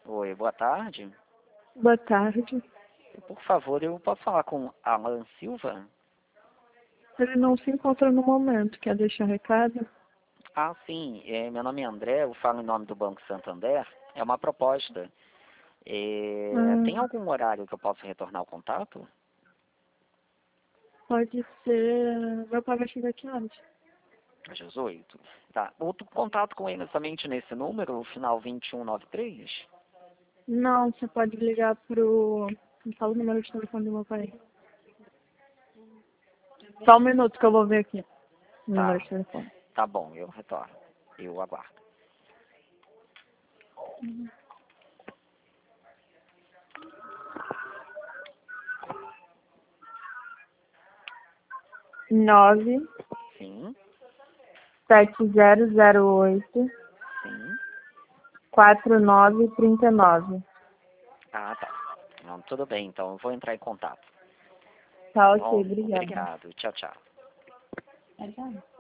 Oi, boa tarde. Boa tarde. Por favor, eu posso falar com Alan Silva? Ele não se encontra no momento. Quer deixar recado? Ah, sim. Meu nome é André, eu falo em nome do Banco Santander. É uma proposta. Tem Ah, algum horário que eu possa retornar o contato? pode ser. Meu pai vai chegar aqui antes. Às 18. Tá. Outro contato com ele somente nesse número, o final 2193? Não, você pode ligar pro. Me fala o número de telefone do meu pai. Só um minuto que eu vou ver aqui. O número Tá. de telefone. Tá bom, eu retorno. Eu aguardo. 9 Sim, 7008 sim. 4939. Ah, tá. Não, tudo bem, então eu vou entrar em contato. Tá, ok, Bom, obrigada. obrigado. Tchau, tchau. Tchau.